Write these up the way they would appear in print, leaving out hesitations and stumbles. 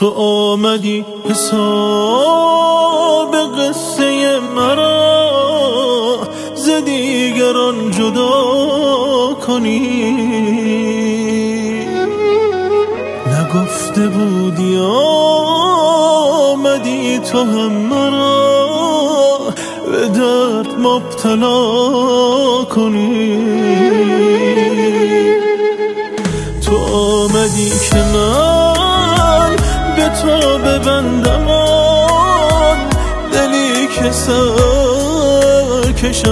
تو آمدی حساب قصه مرا ز دیگران جدا کنی. نگفته بودی آمدی تو هم مرا به درد مبتلا کنی. تو آمدی که من به تو ببندم آن دلی که سرکش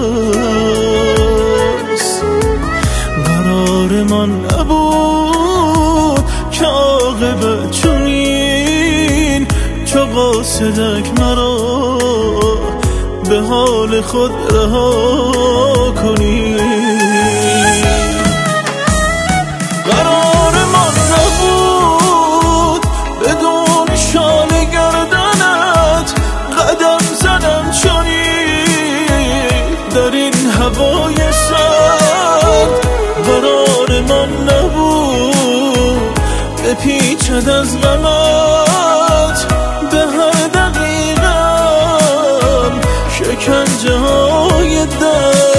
است. قرار من نبود که عاقبت چنین چو قاصدک مرا به حال خود رها کنی. قرار من نبود بدون شال گردنت قدم زدم چنین در این هوای سرد. قرار من نبود بپیچد از غمت به هر دقیقم شکنجه های دل.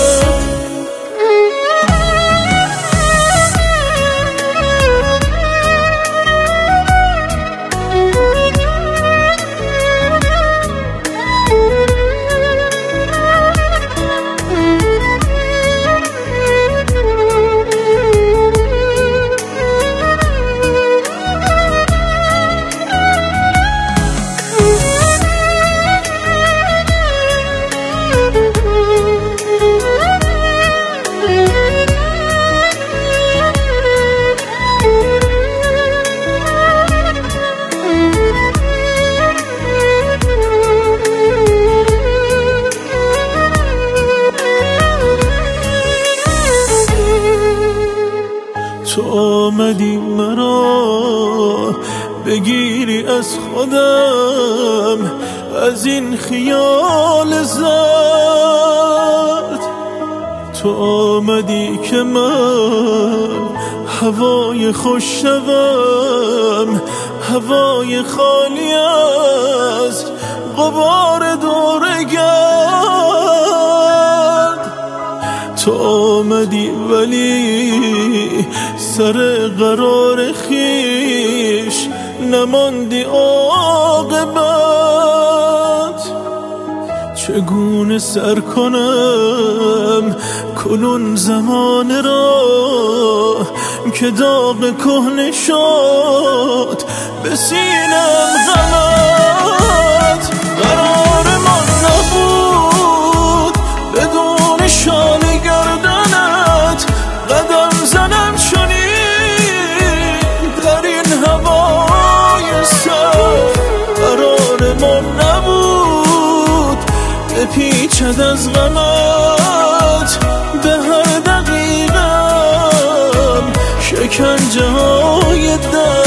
تو آمدی مرا بگیری از خودم از این خیال زرد. تو آمدی که من هوای خوش شوم هوای خالی از غبار دور گرد. تو آمدی ولی سر قرار خیش نماندی عاقبت. چگونه سر کنم کنون زمان را که داغ کهنه شد به سینم غمت. قرار من نبود بدون شال گردنت قدم زنم چنین در این هوای سرد. قرار من نبود بپیچد از غمت به هر دقیقم شکنجه های دل.